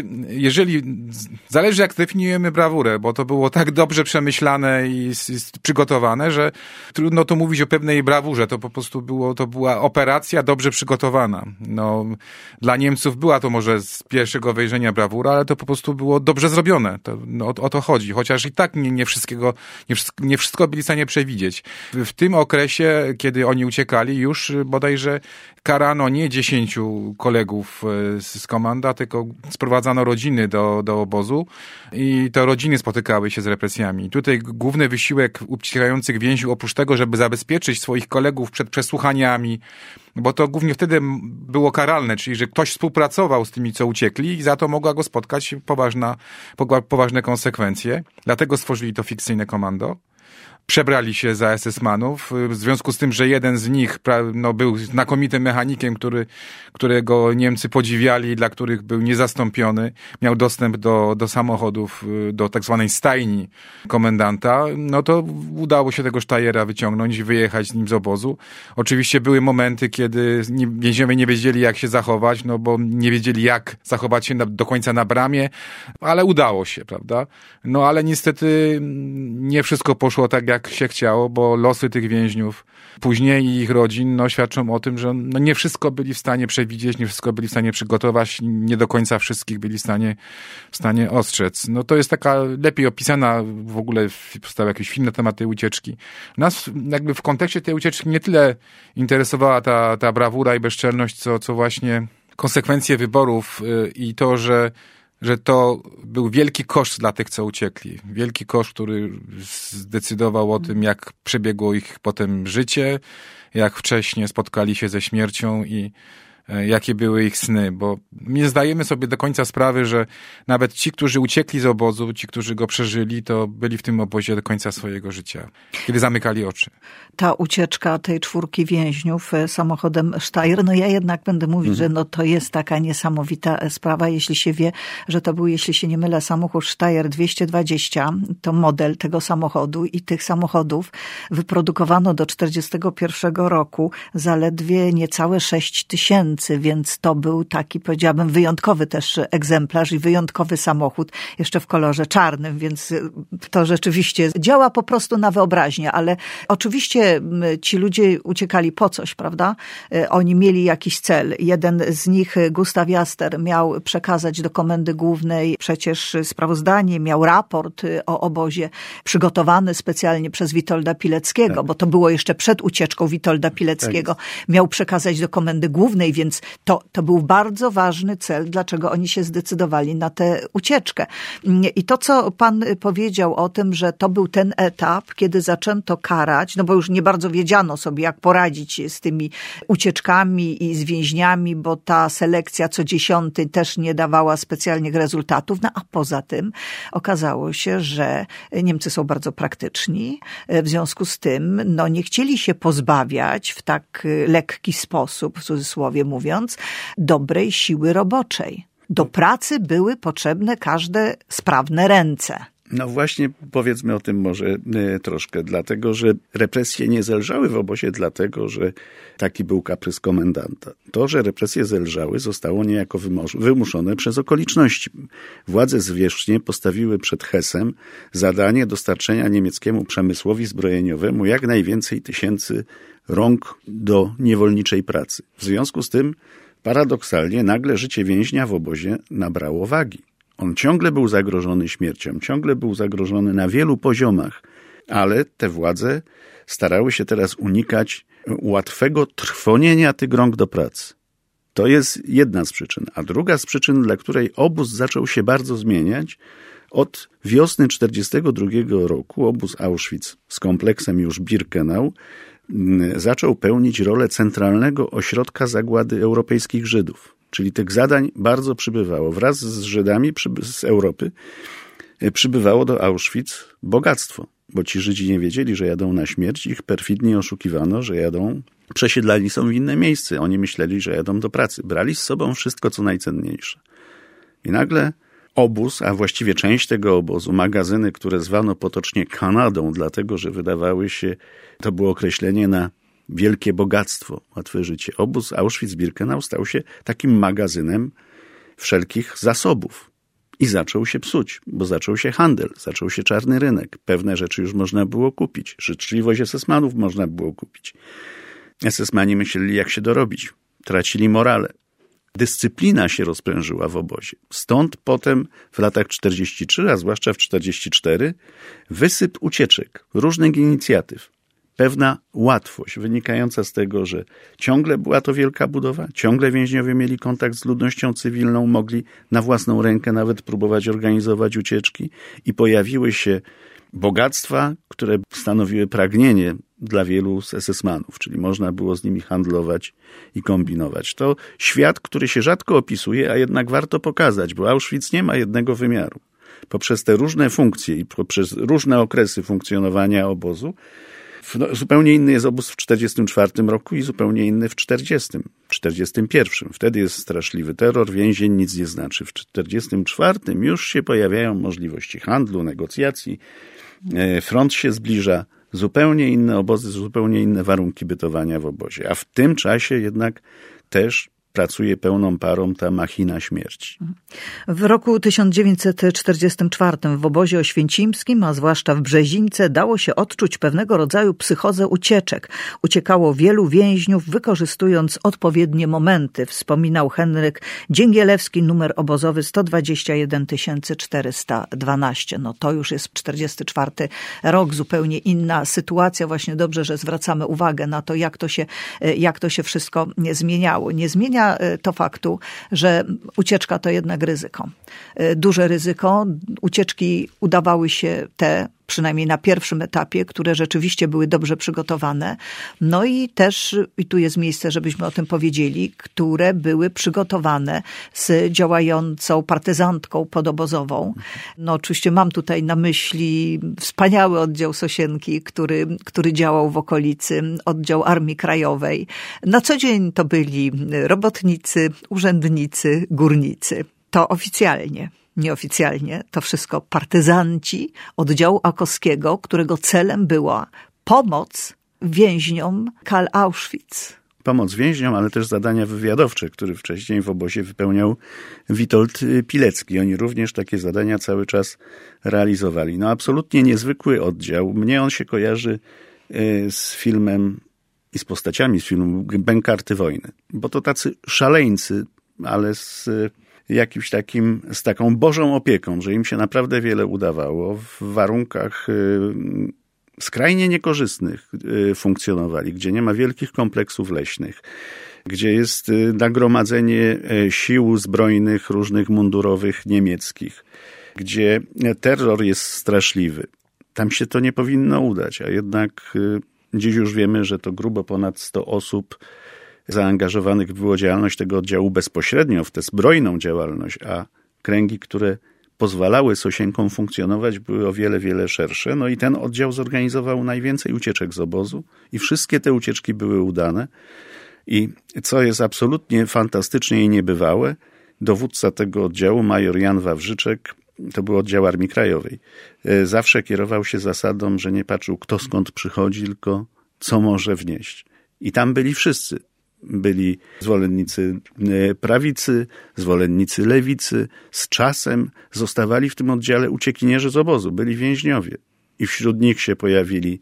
zależy jak definiujemy brawurę, bo to było tak dobrze przemyślane i przygotowane, że trudno to mówić o pewnej brawurze. To po prostu była operacja dobrze przygotowana. No, dla Niemców była to może z pierwszego wejrzenia brawura, ale to po prostu było dobrze zrobione. O to chodzi. Chociaż i tak nie wszystko byli w stanie przewidzieć. W tym okresie, kiedy oni uciekali, już bodajże karano nie 10 kolegów z komanda, tylko sprowadzano rodziny do obozu i to rodziny spotykały się z represjami. Tutaj główny wysiłek uciekających więźniów, oprócz tego, żeby zabezpieczyć swoich kolegów przed przesłuchaniami, bo to głównie wtedy było karalne, czyli że ktoś współpracował z tymi, co uciekli i za to mogła go spotkać poważne konsekwencje. Dlatego stworzyli to fikcyjne komando. przebrali się za SS-manów. W związku z tym, że jeden z nich był znakomitym mechanikiem, którego Niemcy podziwiali, dla których był niezastąpiony, miał dostęp do samochodów, do tak zwanej stajni komendanta, no to udało się tego Steyera wyciągnąć i wyjechać z nim z obozu. Oczywiście były momenty, kiedy więźniowie nie wiedzieli, jak się zachować, no bo nie wiedzieli, jak zachować się do końca na bramie, ale udało się, prawda? No ale niestety nie wszystko poszło tak, jak się chciało, bo losy tych więźniów później i ich rodzin świadczą o tym, że nie wszystko byli w stanie przewidzieć, nie wszystko byli w stanie przygotować, nie do końca wszystkich byli w stanie ostrzec. No to jest taka lepiej opisana, w ogóle powstał jakiś film na temat tej ucieczki. Nas jakby w kontekście tej ucieczki nie tyle interesowała ta brawura i bezczelność, co właśnie konsekwencje wyborów i to, że to był wielki koszt dla tych, co uciekli. Wielki koszt, który zdecydował o tym, jak przebiegło ich potem życie, jak wcześnie spotkali się ze śmiercią i jakie były ich sny, bo nie zdajemy sobie do końca sprawy, że nawet ci, którzy uciekli z obozu, ci, którzy go przeżyli, to byli w tym obozie do końca swojego życia, kiedy zamykali oczy. Ta ucieczka tej 4 więźniów samochodem Steyr, ja jednak będę mówić, że to jest taka niesamowita sprawa, jeśli się wie, że to był, jeśli się nie mylę, samochód Steyr 220, to model tego samochodu i tych samochodów wyprodukowano do 1941 roku zaledwie niecałe 6 000, więc to był taki, powiedziałabym, wyjątkowy też egzemplarz i wyjątkowy samochód, jeszcze w kolorze czarnym, więc to rzeczywiście działa po prostu na wyobraźnię, ale oczywiście ci ludzie uciekali po coś, prawda? Oni mieli jakiś cel. Jeden z nich, Gustav Jaster, miał przekazać do Komendy Głównej przecież sprawozdanie, miał raport o obozie przygotowany specjalnie przez Witolda Pileckiego, tak, bo to było jeszcze przed ucieczką Witolda Pileckiego. Tak. Miał przekazać do Komendy Głównej, więc to był bardzo ważny cel, dlaczego oni się zdecydowali na tę ucieczkę. I to, co pan powiedział o tym, że to był ten etap, kiedy zaczęto karać, bo już nie bardzo wiedziano sobie, jak poradzić z tymi ucieczkami i z więźniami, bo ta selekcja co 10 też nie dawała specjalnych rezultatów. A poza tym okazało się, że Niemcy są bardzo praktyczni. W związku z tym nie chcieli się pozbawiać w tak lekki sposób, w cudzysłowie mówiąc, dobrej siły roboczej. Do pracy były potrzebne każde sprawne ręce. No właśnie powiedzmy o tym może troszkę, dlatego że represje nie zelżały w obozie, dlatego że taki był kaprys komendanta. To, że represje zelżały, zostało niejako wymuszone przez okoliczności. Władze zwierzchnie postawiły przed Hessem zadanie dostarczenia niemieckiemu przemysłowi zbrojeniowemu jak najwięcej tysięcy rąk do niewolniczej pracy. W związku z tym paradoksalnie nagle życie więźnia w obozie nabrało wagi. On ciągle był zagrożony śmiercią, ciągle był zagrożony na wielu poziomach, ale te władze starały się teraz unikać łatwego trwonienia tych rąk do pracy. To jest jedna z przyczyn. A druga z przyczyn, dla której obóz zaczął się bardzo zmieniać, od wiosny 1942 roku obóz Auschwitz z kompleksem już Birkenau zaczął pełnić rolę centralnego ośrodka zagłady europejskich Żydów. Czyli tych zadań bardzo przybywało. Wraz z Żydami z Europy przybywało do Auschwitz bogactwo, bo ci Żydzi nie wiedzieli, że jadą na śmierć. Ich perfidnie oszukiwano, że przesiedlani są w inne miejsce. Oni myśleli, że jadą do pracy. Brali z sobą wszystko, co najcenniejsze. I nagle obóz, a właściwie część tego obozu, magazyny, które zwano potocznie Kanadą, dlatego że wydawały się, to było określenie na wielkie bogactwo, łatwe życie. Obóz Auschwitz-Birkenau stał się takim magazynem wszelkich zasobów. I zaczął się psuć, bo zaczął się handel, zaczął się czarny rynek. Pewne rzeczy już można było kupić. Życzliwość SS-manów można było kupić. SS-mani myśleli, jak się dorobić. Tracili morale. Dyscyplina się rozprężyła w obozie. Stąd potem w latach 43, a zwłaszcza w 44, wysyp ucieczek, różnych inicjatyw. Pewna łatwość wynikająca z tego, że ciągle była to wielka budowa, ciągle więźniowie mieli kontakt z ludnością cywilną, mogli na własną rękę nawet próbować organizować ucieczki i pojawiły się bogactwa, które stanowiły pragnienie dla wielu z SS-manów, czyli można było z nimi handlować i kombinować. To świat, który się rzadko opisuje, a jednak warto pokazać, bo Auschwitz nie ma jednego wymiaru. poprzez te różne funkcje i poprzez różne okresy funkcjonowania obozu, zupełnie inny jest obóz w 1944 roku i zupełnie inny w 1941. Wtedy jest straszliwy terror, więzień nic nie znaczy. W 1944 już się pojawiają możliwości handlu, negocjacji, front się zbliża, zupełnie inne obozy, zupełnie inne warunki bytowania w obozie. A w tym czasie jednak też pracuje pełną parą ta machina śmierci. W roku 1944 w obozie oświęcimskim, a zwłaszcza w Brzezińce, dało się odczuć pewnego rodzaju psychozę ucieczek. Uciekało wielu więźniów, wykorzystując odpowiednie momenty. Wspominał Henryk Dzięgielewski, numer obozowy 121 412. No to już jest 44 rok, zupełnie inna sytuacja. Właśnie dobrze, że zwracamy uwagę na to, jak to się wszystko zmieniało. Nie zmienia to faktu, że ucieczka to jednak ryzyko. Duże ryzyko. Ucieczki udawały się przynajmniej na pierwszym etapie, które rzeczywiście były dobrze przygotowane. No i też, i tu jest miejsce, żebyśmy o tym powiedzieli, które były przygotowane z działającą partyzantką podobozową. No oczywiście mam tutaj na myśli wspaniały oddział Sosienki, który działał w okolicy, oddział Armii Krajowej. Na co dzień to byli robotnicy, urzędnicy, górnicy. To oficjalnie. Nieoficjalnie to wszystko partyzanci oddziału Akowskiego, którego celem była pomoc więźniom Karl Auschwitz. Pomoc więźniom, ale też zadania wywiadowcze, które wcześniej w obozie wypełniał Witold Pilecki. Oni również takie zadania cały czas realizowali. No absolutnie niezwykły oddział. Mnie on się kojarzy z filmem i z postaciami z filmu Bękarty wojny. Bo to tacy szaleńcy, ale z taką bożą opieką, że im się naprawdę wiele udawało. W warunkach skrajnie niekorzystnych funkcjonowali, gdzie nie ma wielkich kompleksów leśnych, gdzie jest nagromadzenie sił zbrojnych, różnych mundurowych niemieckich, gdzie terror jest straszliwy. Tam się to nie powinno udać, a jednak dziś już wiemy, że to grubo ponad 100 osób zaangażowanych było działalność tego oddziału bezpośrednio, w tę zbrojną działalność, a kręgi, które pozwalały Sosienkom funkcjonować, były o wiele, wiele szersze. No i ten oddział zorganizował najwięcej ucieczek z obozu i wszystkie te ucieczki były udane. I co jest absolutnie fantastycznie i niebywałe, dowódca tego oddziału, major Jan Wawrzyczek, to był oddział Armii Krajowej, zawsze kierował się zasadą, że nie patrzył kto skąd przychodzi, tylko co może wnieść. I tam byli wszyscy. Byli zwolennicy prawicy, zwolennicy lewicy. Z czasem zostawali w tym oddziale uciekinierzy z obozu, byli więźniowie. I wśród nich się pojawili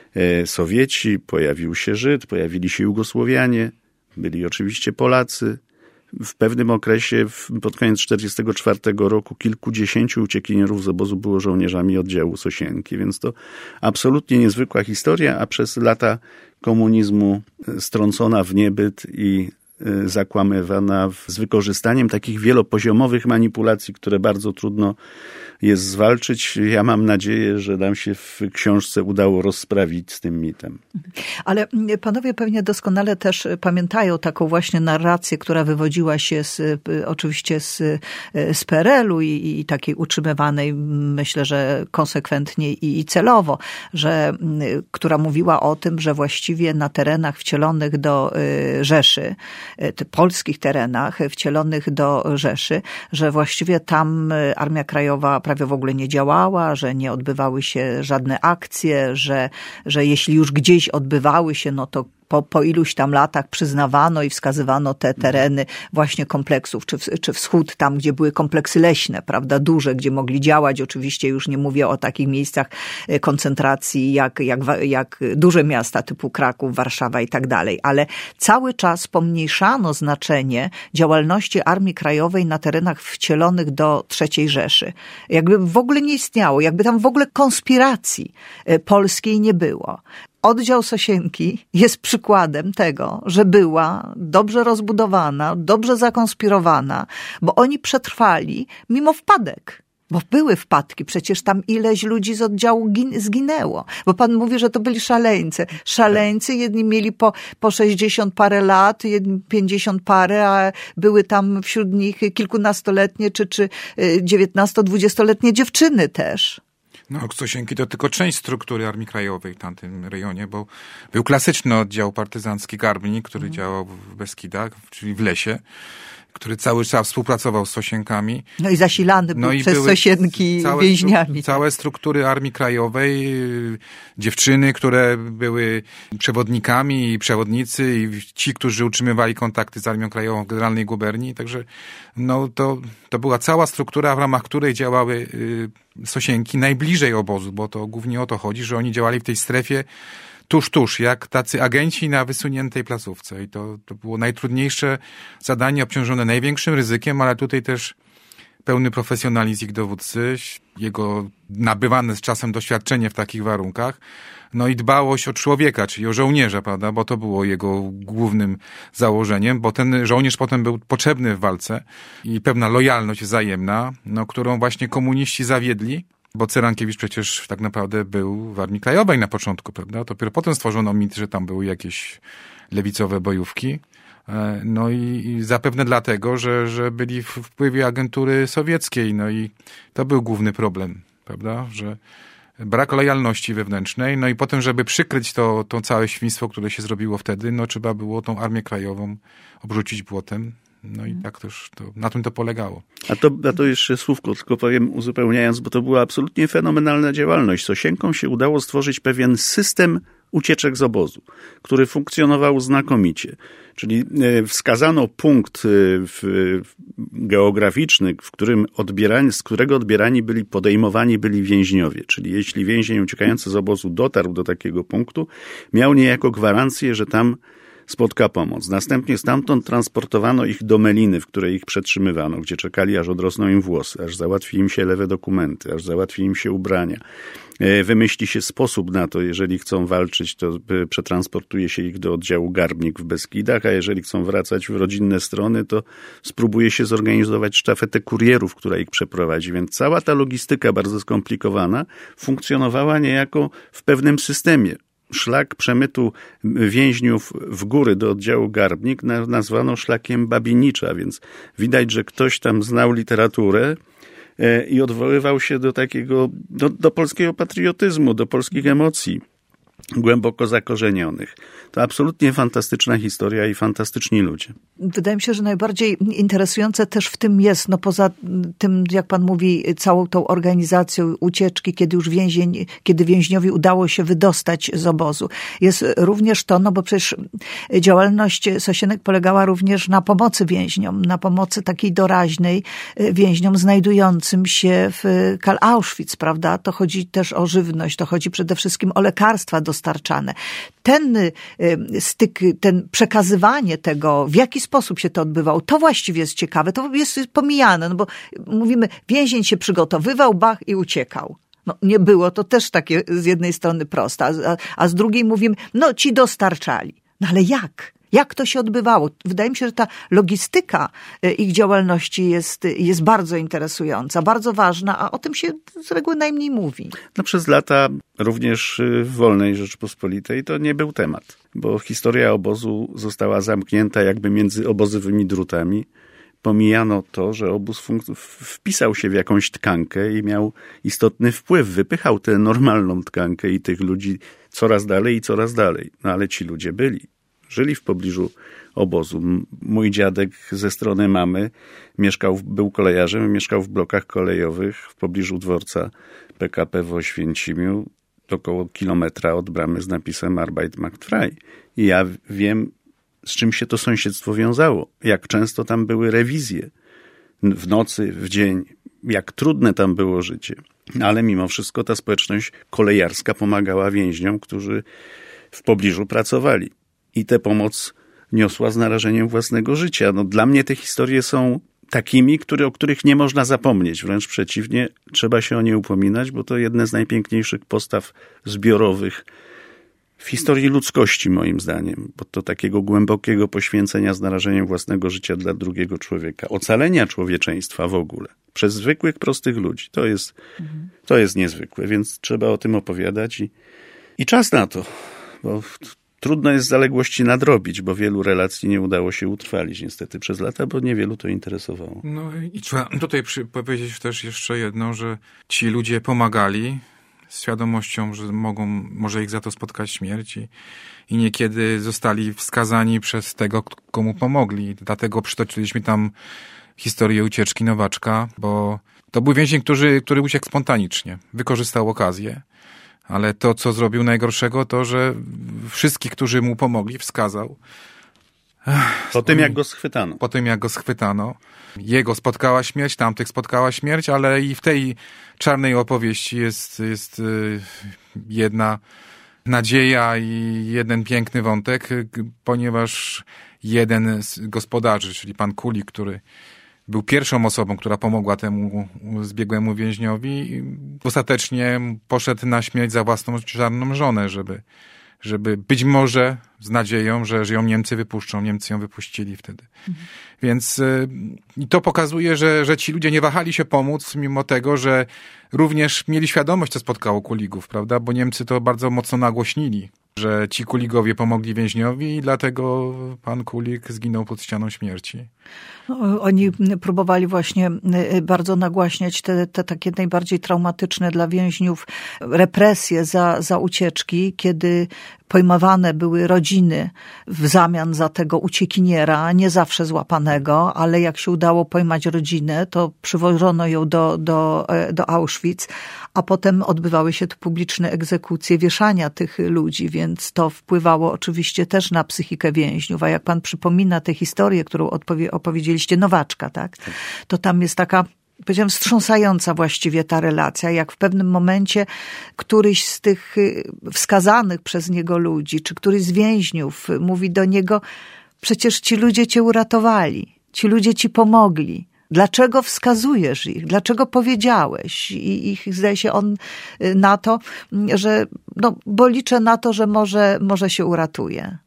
Sowieci, pojawił się Żyd, pojawili się Jugosłowianie, byli oczywiście Polacy. W pewnym okresie, pod koniec 1944 roku, kilkudziesięciu uciekinierów z obozu było żołnierzami oddziału Sosienki, więc to absolutnie niezwykła historia, a przez lata komunizmu strącona w niebyt i zakłamywana z wykorzystaniem takich wielopoziomowych manipulacji, które bardzo trudno jest zwalczyć. Ja mam nadzieję, że nam się w książce udało rozprawić z tym mitem. Ale panowie pewnie doskonale też pamiętają taką właśnie narrację, która wywodziła się oczywiście z PRL-u i takiej utrzymywanej, myślę, że konsekwentnie i celowo, która mówiła o tym, że właściwie na terenach wcielonych do Rzeszy, polskich terenach wcielonych do Rzeszy, że właściwie tam Armia Krajowa prawie w ogóle nie działała, że nie odbywały się żadne akcje, że jeśli już gdzieś odbywały się, no to po iluś tam latach przyznawano i wskazywano te tereny właśnie kompleksów, czy wschód, tam gdzie były kompleksy leśne, prawda, duże, gdzie mogli działać. Oczywiście już nie mówię o takich miejscach koncentracji jak duże miasta typu Kraków, Warszawa i tak dalej, ale cały czas pomniejszano znaczenie działalności Armii Krajowej na terenach wcielonych do III Rzeszy. Jakby w ogóle nie istniało, jakby tam w ogóle konspiracji polskiej nie było. Oddział Sosienki jest przykładem tego, że była dobrze rozbudowana, dobrze zakonspirowana, bo oni przetrwali mimo wpadek. Bo były wpadki, przecież tam ileś ludzi z oddziału zginęło. Bo pan mówi, że to byli szaleńcy. Szaleńcy, jedni mieli po 60 parę lat, 50 parę, a były tam wśród nich kilkunastoletnie czy 19-20-letnie dziewczyny też. No, Sosienki to tylko część struktury Armii Krajowej w tamtym rejonie, bo był klasyczny oddział partyzancki Garbnik, który działał w Beskidach, czyli w lesie, który cały czas współpracował z Sosienkami. No i zasilany był przez Sosienki więźniami. Całe struktury Armii Krajowej, dziewczyny, które były przewodnikami i przewodnicy i ci, którzy utrzymywali kontakty z Armią Krajową w Generalnej Guberni. Także no, to była cała struktura, w ramach której działały Sosienki najbliżej obozu, bo to głównie o to chodzi, że oni działali w tej strefie tuż, jak tacy agenci na wysuniętej placówce. I to było najtrudniejsze zadanie, obciążone największym ryzykiem, ale tutaj też pełny profesjonalizm ich dowódcy, jego nabywane z czasem doświadczenie w takich warunkach, no i dbałość o człowieka, czyli o żołnierza, prawda, bo to było jego głównym założeniem, bo ten żołnierz potem był potrzebny w walce i pewna lojalność wzajemna, no, którą właśnie komuniści zawiedli. Bo Cyrankiewicz przecież tak naprawdę był w Armii Krajowej na początku, prawda? Dopiero potem stworzono mit, że tam były jakieś lewicowe bojówki. No i zapewne dlatego, że byli w wpływie agentury sowieckiej. No i to był główny problem, prawda? Że brak lojalności wewnętrznej. No i potem, żeby przykryć to całe świństwo, które się zrobiło wtedy, no trzeba było tą Armię Krajową obrzucić błotem. No i tak też na tym to polegało. A to jeszcze słówko, tylko powiem uzupełniając, bo to była absolutnie fenomenalna działalność. Sosienkom się udało stworzyć pewien system ucieczek z obozu, który funkcjonował znakomicie. Czyli wskazano punkt geograficzny, z którego odbierani podejmowani byli więźniowie. Czyli jeśli więzień uciekający z obozu dotarł do takiego punktu, miał niejako gwarancję, że tam spotka pomoc. Następnie stamtąd transportowano ich do Meliny, w której ich przetrzymywano, gdzie czekali, aż odrosną im włosy, aż załatwi im się lewe dokumenty, aż załatwi im się ubrania. Wymyśli się sposób na to, jeżeli chcą walczyć, to przetransportuje się ich do oddziału Garbnik w Beskidach, a jeżeli chcą wracać w rodzinne strony, to spróbuje się zorganizować sztafetę kurierów, która ich przeprowadzi. Więc cała ta logistyka bardzo skomplikowana funkcjonowała niejako w pewnym systemie. Szlak przemytu więźniów w góry do oddziału Garbnik nazwano szlakiem Babinicza, więc widać, że ktoś tam znał literaturę i odwoływał się do takiego, do polskiego patriotyzmu, do polskich emocji głęboko zakorzenionych. To absolutnie fantastyczna historia i fantastyczni ludzie. Wydaje mi się, że najbardziej interesujące też w tym jest, no poza tym, jak pan mówi, całą tą organizacją ucieczki, kiedy więźniowi udało się wydostać z obozu. Jest również to, no bo przecież działalność Sosienek polegała również na pomocy więźniom, na pomocy takiej doraźnej więźniom znajdującym się w Karl Auschwitz, prawda? To chodzi też o żywność, to chodzi przede wszystkim o lekarstwa dostarczane. Ten styk, przekazywanie tego, w jaki sposób się to odbywało, to właściwie jest ciekawe, to jest pomijane, no bo mówimy, więzień się przygotowywał, bach i uciekał. No nie było to też takie z jednej strony proste, a z drugiej mówimy, no ci dostarczali. No ale jak? Jak to się odbywało? Wydaje mi się, że ta logistyka ich działalności jest bardzo interesująca, bardzo ważna, a o tym się z reguły najmniej mówi. No przez lata również w wolnej Rzeczypospolitej to nie był temat, bo historia obozu została zamknięta jakby między obozowymi drutami. Pomijano to, że obóz wpisał się w jakąś tkankę i miał istotny wpływ, wypychał tę normalną tkankę i tych ludzi coraz dalej i coraz dalej. No ale ci ludzie żyli w pobliżu obozu. Mój dziadek ze strony mamy był kolejarzem, mieszkał w blokach kolejowych w pobliżu dworca PKP w Oświęcimiu, około kilometra od bramy z napisem Arbeit macht frei. I ja wiem, z czym się to sąsiedztwo wiązało. Jak często tam były rewizje. W nocy, w dzień. Jak trudne tam było życie. Ale mimo wszystko ta społeczność kolejarska pomagała więźniom, którzy w pobliżu pracowali. I tę pomoc niosła z narażeniem własnego życia. No, dla mnie te historie są takimi, o których nie można zapomnieć. Wręcz przeciwnie, trzeba się o nie upominać, bo to jedne z najpiękniejszych postaw zbiorowych w historii ludzkości, moim zdaniem, bo to takiego głębokiego poświęcenia z narażeniem własnego życia dla drugiego człowieka, ocalenia człowieczeństwa w ogóle przez zwykłych, prostych ludzi. To jest niezwykłe, więc trzeba o tym opowiadać i czas na to, bo trudno jest zaległości nadrobić, bo wielu relacji nie udało się utrwalić niestety przez lata, bo niewielu to interesowało. No i trzeba tutaj powiedzieć też jeszcze jedno, że ci ludzie pomagali z świadomością, że może ich za to spotkać śmierć i niekiedy zostali wskazani przez tego, komu pomogli. Dlatego przytoczyliśmy tam historię ucieczki Nowaczka, bo to był więzień, który uciekł spontanicznie, wykorzystał okazję. Ale to, co zrobił najgorszego, to, że wszystkich, którzy mu pomogli, wskazał. Po tym, jak go schwytano. Jego spotkała śmierć, tamtych spotkała śmierć, ale i w tej czarnej opowieści jest jedna nadzieja i jeden piękny wątek, ponieważ jeden z gospodarzy, czyli pan Kulik, który był pierwszą osobą, która pomogła temu zbiegłemu więźniowi, ostatecznie poszedł na śmierć za własną czarną żonę, żeby być może z nadzieją, że ją Niemcy wypuszczą. Niemcy ją wypuścili wtedy. Więc to pokazuje, że ci ludzie nie wahali się pomóc, mimo tego, że również mieli świadomość, co spotkało Kuligów, prawda? Bo Niemcy to bardzo mocno nagłośnili, że ci Kuligowie pomogli więźniowi i dlatego pan Kulik zginął pod ścianą śmierci. Oni próbowali właśnie bardzo nagłaśniać te takie najbardziej traumatyczne dla więźniów represje za ucieczki, kiedy pojmowane były rodziny w zamian za tego uciekiniera, nie zawsze złapanego, ale jak się udało pojmać rodzinę, to przywożono ją do Auschwitz, a potem odbywały się tu publiczne egzekucje, wieszania tych ludzi, więc to wpływało oczywiście też na psychikę więźniów. A jak pan przypomina tę historię, którą opowiedzieliście, Nowaczka, tak? To tam jest taka, powiedziałem, wstrząsająca właściwie ta relacja, jak w pewnym momencie któryś z tych wskazanych przez niego ludzi, czy któryś z więźniów mówi do niego: przecież ci ludzie cię uratowali, ci ludzie ci pomogli. Dlaczego wskazujesz ich? Dlaczego powiedziałeś? I zdaje się on na to, że bo liczę na to, że może się uratuje.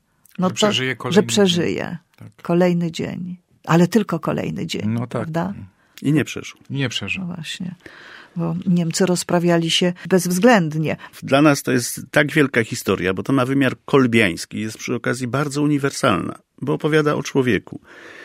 Że przeżyje kolejny dzień. Ale tylko kolejny dzień, no tak, prawda? I nie przeżył. No właśnie, bo Niemcy rozprawiali się bezwzględnie. Dla nas to jest tak wielka historia, bo to ma wymiar kolbiański, jest przy okazji bardzo uniwersalna, bo opowiada o człowieku,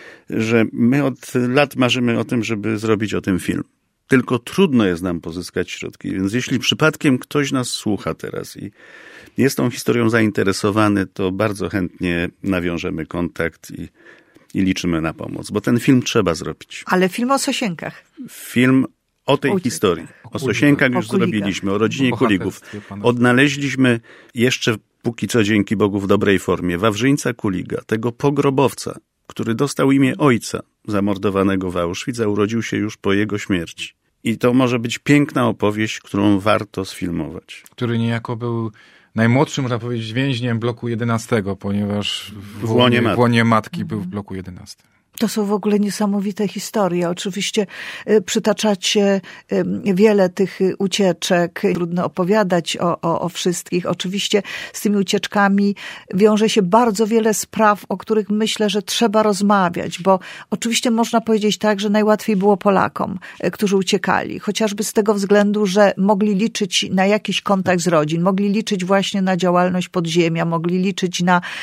że my od lat marzymy o tym, żeby zrobić o tym film. Tylko trudno jest nam pozyskać środki, więc jeśli przypadkiem ktoś nas słucha teraz i jest tą historią zainteresowany, to bardzo chętnie nawiążemy kontakt i liczymy na pomoc, bo ten film trzeba zrobić. Ale film o Sosienkach. Film o tej historii. O Sosienkach już zrobiliśmy, o rodzinie Kuligów. Odnaleźliśmy jeszcze, póki co dzięki Bogu, w dobrej formie, Wawrzyńca Kuliga, tego pogrobowca, który dostał imię ojca zamordowanego w Auschwitz, a urodził się już po jego śmierci. I to może być piękna opowieść, którą warto sfilmować. Który niejako był najmłodszym, można powiedzieć, więźniem bloku 11, ponieważ w łonie matki był w bloku 11. To są w ogóle niesamowite historie. Oczywiście przytaczacie wiele tych ucieczek. Trudno opowiadać o wszystkich. Oczywiście z tymi ucieczkami wiąże się bardzo wiele spraw, o których myślę, że trzeba rozmawiać, bo oczywiście można powiedzieć tak, że najłatwiej było Polakom, którzy uciekali. Chociażby z tego względu, że mogli liczyć na jakiś kontakt z rodzin, mogli liczyć właśnie na działalność podziemia, mogli liczyć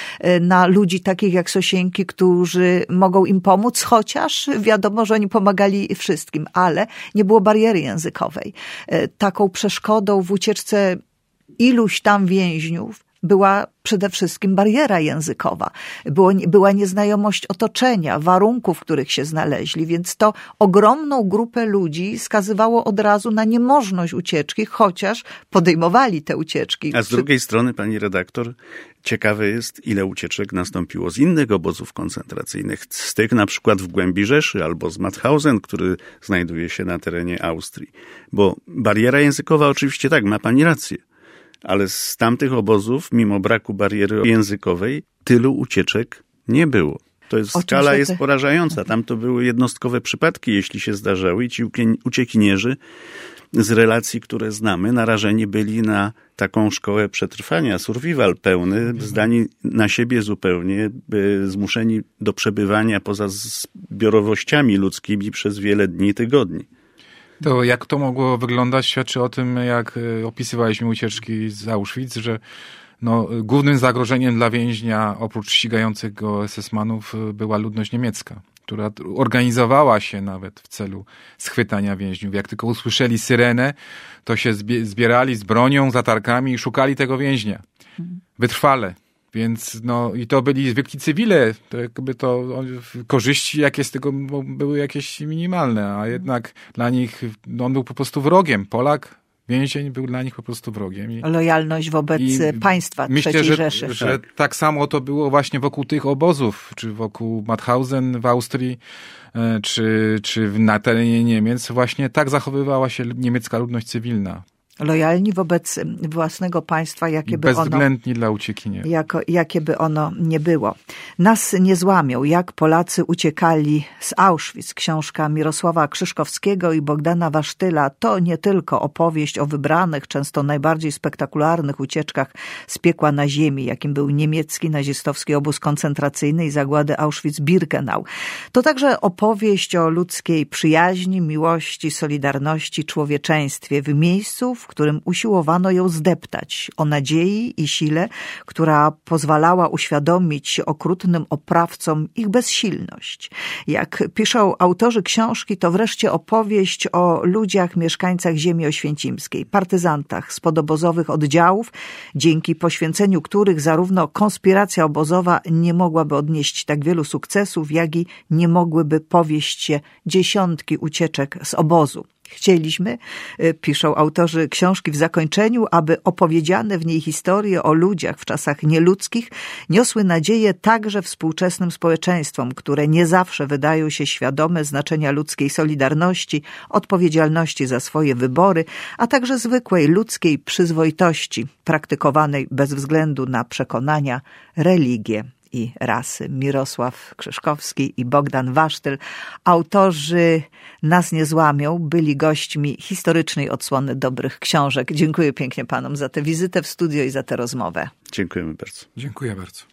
na ludzi takich jak Sosienki, którzy mogą im pomóc, chociaż wiadomo, że oni pomagali wszystkim, ale nie było bariery językowej. Taką przeszkodą w ucieczce iluś tam więźniów była przede wszystkim bariera językowa. Była nieznajomość otoczenia, warunków, w których się znaleźli, więc to ogromną grupę ludzi skazywało od razu na niemożność ucieczki, chociaż podejmowali te ucieczki. A z drugiej strony, pani redaktor, ciekawe jest, ile ucieczek nastąpiło z innych obozów koncentracyjnych, z tych na przykład w głębi Rzeszy albo z Mauthausen, który znajduje się na terenie Austrii. Bo bariera językowa oczywiście tak, ma pani rację. Ale z tamtych obozów, mimo braku bariery językowej, tylu ucieczek nie było. Skala jest porażająca. Tam to były jednostkowe przypadki, jeśli się zdarzały, i ci uciekinierzy z relacji, które znamy, narażeni byli na taką szkołę przetrwania, survival pełny, zdani na siebie zupełnie, zmuszeni do przebywania poza zbiorowościami ludzkimi przez wiele dni, tygodni. To jak to mogło wyglądać, świadczy o tym, jak opisywaliśmy ucieczki z Auschwitz, że głównym zagrożeniem dla więźnia, oprócz ścigających go SS-manów, była ludność niemiecka, która organizowała się nawet w celu schwytania więźniów. Jak tylko usłyszeli syrenę, to się zbierali z bronią, z latarkami i szukali tego więźnia. Wytrwale. Więc i to byli zwykli cywile, to jakby korzyści jakie z tego były jakieś minimalne, a jednak dla nich on był po prostu wrogiem. Polak, więzień był dla nich po prostu wrogiem. Lojalność wobec państwa III Rzeszy. Myślę, że tak samo to było właśnie wokół tych obozów, czy wokół Mauthausen w Austrii, czy na terenie Niemiec. Właśnie tak zachowywała się niemiecka ludność cywilna. Lojalni wobec własnego państwa, bezwzględni dla uciekinier. Jakie by ono nie było. Nas nie złamią, jak Polacy uciekali z Auschwitz. Książka Mirosława Krzyżkowskiego i Bogdana Wasztyla to nie tylko opowieść o wybranych, często najbardziej spektakularnych ucieczkach z piekła na ziemi, jakim był niemiecki nazistowski obóz koncentracyjny i zagłady Auschwitz-Birkenau. To także opowieść o ludzkiej przyjaźni, miłości, solidarności, człowieczeństwie w miejscu, w którym usiłowano ją zdeptać, o nadziei i sile, która pozwalała uświadomić okrutnym oprawcom ich bezsilność. Jak piszą autorzy książki, to wreszcie opowieść o ludziach, mieszkańcach ziemi oświęcimskiej, partyzantach z podobozowych oddziałów, dzięki poświęceniu których zarówno konspiracja obozowa nie mogłaby odnieść tak wielu sukcesów, jak i nie mogłyby powieść się dziesiątki ucieczek z obozu. Chcieliśmy, piszą autorzy książki w zakończeniu, aby opowiedziane w niej historie o ludziach w czasach nieludzkich niosły nadzieję także współczesnym społeczeństwom, które nie zawsze wydają się świadome znaczenia ludzkiej solidarności, odpowiedzialności za swoje wybory, a także zwykłej ludzkiej przyzwoitości, praktykowanej bez względu na przekonania, religię i rasy. Mirosław Krzyżkowski i Bogdan Wasztyl, autorzy Nas nie złamią, byli gośćmi historycznej odsłony dobrych książek. Dziękuję pięknie panom za tę wizytę w studio i za tę rozmowę. Dziękujemy bardzo. Dziękuję bardzo.